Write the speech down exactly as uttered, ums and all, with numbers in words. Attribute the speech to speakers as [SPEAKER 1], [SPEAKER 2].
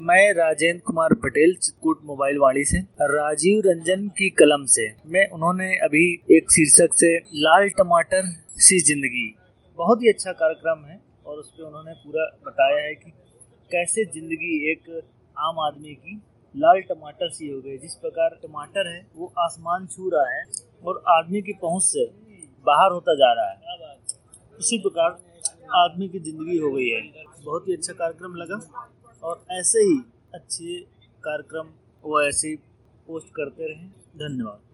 [SPEAKER 1] मैं राजेंद्र कुमार पटेल, चित्रकूट मोबाइल वाणी से। राजीव रंजन की कलम से मैं उन्होंने अभी एक शीर्षक से लाल टमाटर सी जिंदगी, बहुत ही अच्छा कार्यक्रम है और उस पर उन्होंने पूरा बताया है कि कैसे जिंदगी एक आम आदमी की लाल टमाटर सी हो गई। जिस प्रकार टमाटर है वो आसमान छू रहा है और आदमी की पहुंच से बाहर होता जा रहा है, उसी प्रकार आदमी की जिंदगी हो गई है। बहुत ही अच्छा कार्यक्रम लगा और ऐसे ही अच्छे कार्यक्रम वो ऐसे ही पोस्ट करते रहें। धन्यवाद।